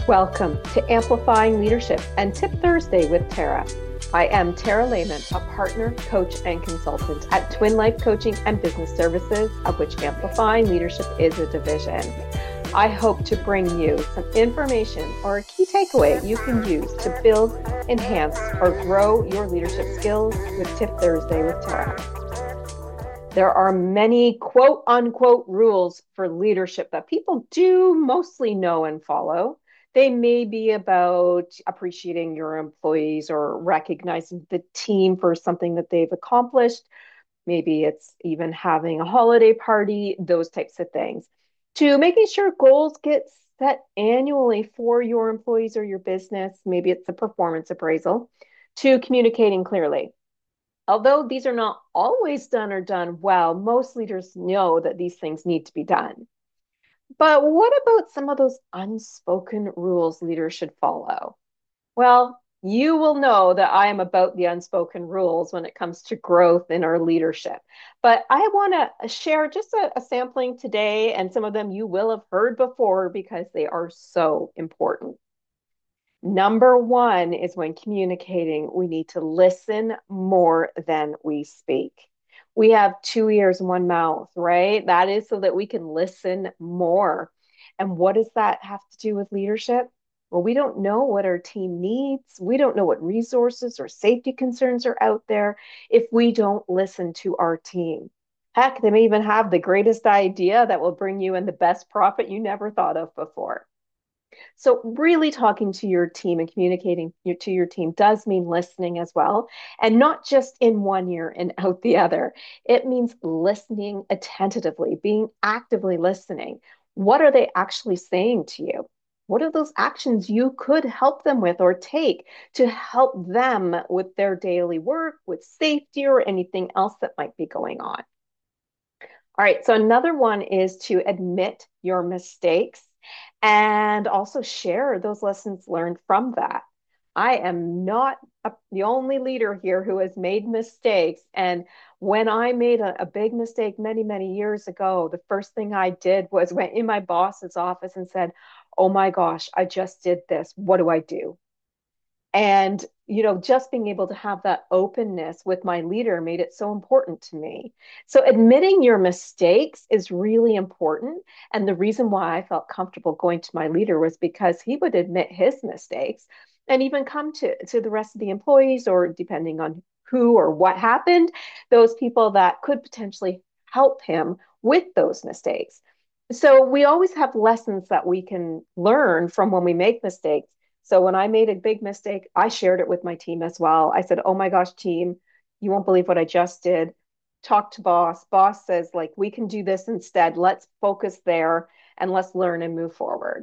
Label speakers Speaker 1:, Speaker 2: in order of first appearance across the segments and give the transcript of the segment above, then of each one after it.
Speaker 1: Welcome to Amplifying Leadership and Tip Thursday with Tara. I am Tara Lehman, a partner, coach, and consultant at Twin Life Coaching and Business Services, of which Amplifying Leadership is a division. I hope to bring you some information or a key takeaway you can use to build, enhance, or grow your leadership skills with Tip Thursday with Tara. There are many quote unquote rules for leadership that people do mostly know and follow. They may be about appreciating your employees or recognizing the team for something that they've accomplished. Maybe it's even having a holiday party, those types of things. To making sure goals get set annually for your employees or your business. Maybe it's a performance appraisal. To communicating clearly. Although these are not always done or done well, most leaders know that these things need to be done. But what about some of those unspoken rules leaders should follow? Well, you will know that I am about the unspoken rules when it comes to growth in our leadership. But I want to share just a sampling today, and some of them you will have heard before because they are so important. Number one is when communicating, we need to listen more than we speak. We have two ears, one mouth, right? That is so that we can listen more. And what does that have to do with leadership? Well, we don't know what our team needs. We don't know what resources or safety concerns are out there if we don't listen to our team. Heck, they may even have the greatest idea that will bring you in the best profit you never thought of before. So, really talking to your team and communicating to your team does mean listening as well, and not just in one ear and out the other. It means listening attentively, being actively listening. What are they actually saying to you? What are those actions you could help them with or take to help them with their daily work, with safety, or anything else that might be going on? All right, so another one is to admit your mistakes and also share those lessons learned from that. I am not the only leader here who has made mistakes. And when I made a big mistake many, many years ago, the first thing I did was went in my boss's office and said, "Oh my gosh, I just did this. What do I do?" And, just being able to have that openness with my leader made it so important to me. So admitting your mistakes is really important. And the reason why I felt comfortable going to my leader was because he would admit his mistakes and even come to the rest of the employees, or depending on who or what happened, those people that could potentially help him with those mistakes. So we always have lessons that we can learn from when we make mistakes. So when I made a big mistake, I shared it with my team as well. I said, "Oh my gosh, team, you won't believe what I just did." Talk to boss. Boss says, like, we can do this instead. Let's focus there and let's learn and move forward.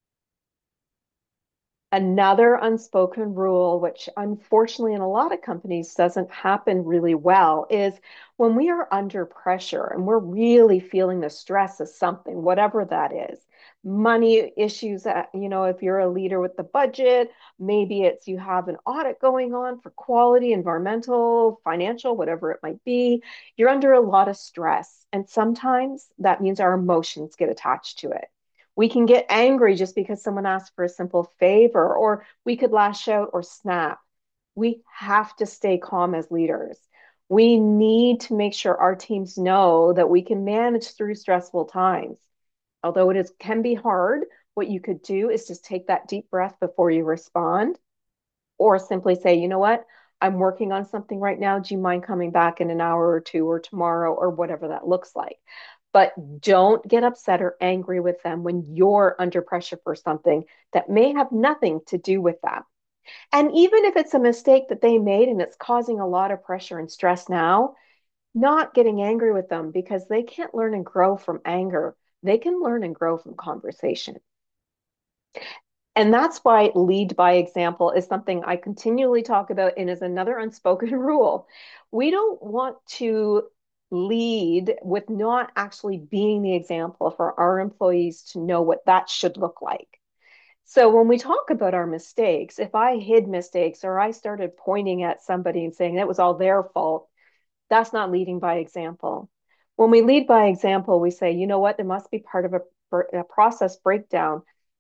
Speaker 1: Another unspoken rule, which unfortunately in a lot of companies doesn't happen really well, is when we are under pressure and we're really feeling the stress of something, whatever that is. Money issues, if you're a leader with the budget, maybe it's you have an audit going on for quality, environmental, financial, whatever it might be. You're under a lot of stress. And sometimes that means our emotions get attached to it. We can get angry just because someone asks for a simple favor, or we could lash out or snap. We have to stay calm as leaders. We need to make sure our teams know that we can manage through stressful times. Although can be hard, what you could do is just take that deep breath before you respond, or simply say, "You know what? I'm working on something right now. Do you mind coming back in an hour or two or tomorrow," or whatever that looks like. But don't get upset or angry with them when you're under pressure for something that may have nothing to do with that. And even if it's a mistake that they made and it's causing a lot of pressure and stress now, not getting angry with them, because they can't learn and grow from anger. They can learn and grow from conversation. And that's why lead by example is something I continually talk about and is another unspoken rule. We don't want to lead with not actually being the example for our employees to know what that should look like. So when we talk about our mistakes, if I hid mistakes or I started pointing at somebody and saying that was all their fault, that's not leading by example. When we lead by example, we say, "You know what, there must be part of a process breakdown.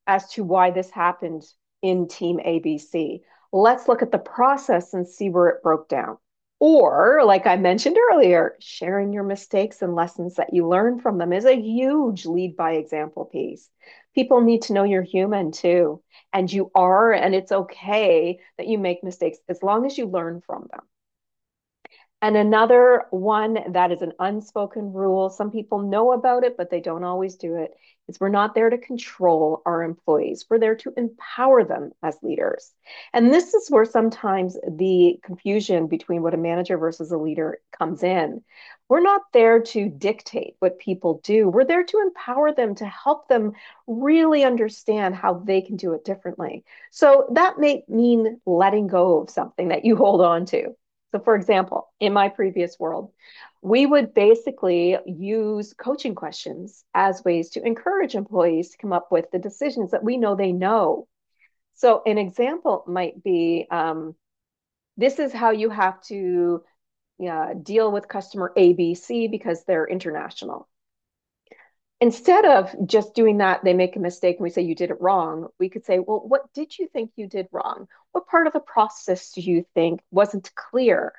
Speaker 1: as to why this happened in team ABC. Let's look at the process and see where it broke down. Or, like I mentioned earlier, sharing your mistakes and lessons that you learn from them is a huge lead by example piece. People need to know you're human too, and you are, and it's okay that you make mistakes as long as you learn from them. And another one that is an unspoken rule, some people know about it, but they don't always do it, is we're not there to control our employees. We're there to empower them as leaders. And this is where sometimes the confusion between what a manager versus a leader comes in. We're not there to dictate what people do. We're there to empower them, to help them really understand how they can do it differently. So that may mean letting go of something that you hold on to. So, for example, in my previous world, we would basically use coaching questions as ways to encourage employees to come up with the decisions that we know they know. So, an example might be this is how you have to deal with customer ABC because they're international. Instead of just doing that, they make a mistake and we say you did it wrong. We could say, well, what did you think you did wrong? What part of the process do you think wasn't clear?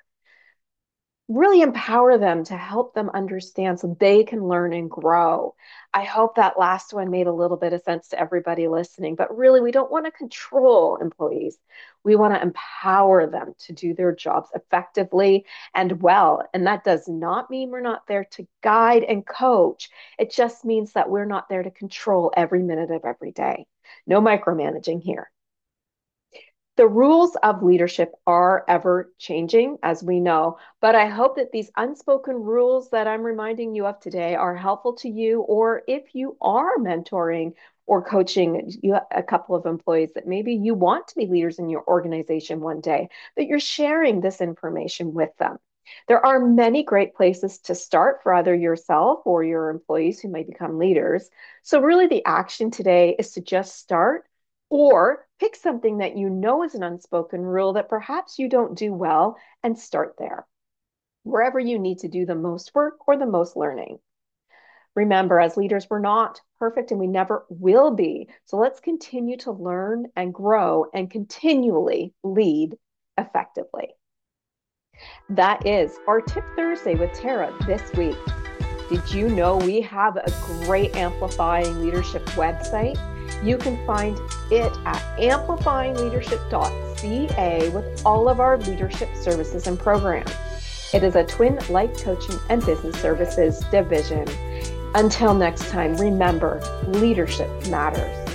Speaker 1: Really empower them to help them understand so they can learn and grow. I hope that last one made a little bit of sense to everybody listening, but really, we don't want to control employees. We want to empower them to do their jobs effectively and well. And that does not mean we're not there to guide and coach. It just means that we're not there to control every minute of every day. No micromanaging here. The rules of leadership are ever changing, as we know, but I hope that these unspoken rules that I'm reminding you of today are helpful to you, or if you are mentoring or coaching a couple of employees that maybe you want to be leaders in your organization one day, that you're sharing this information with them. There are many great places to start for either yourself or your employees who may become leaders. So really the action today is to just start or pick something that you know is an unspoken rule that perhaps you don't do well and start there, wherever you need to do the most work or the most learning. Remember, as leaders, we're not perfect and we never will be. So let's continue to learn and grow and continually lead effectively. That is our Tip Thursday with Tara this week. Did you know we have a great Amplifying Leadership website? You can find it at amplifyingleadership.ca with all of our leadership services and programs. It is a Twin Life Coaching and Business Services division. Until next time, remember, leadership matters.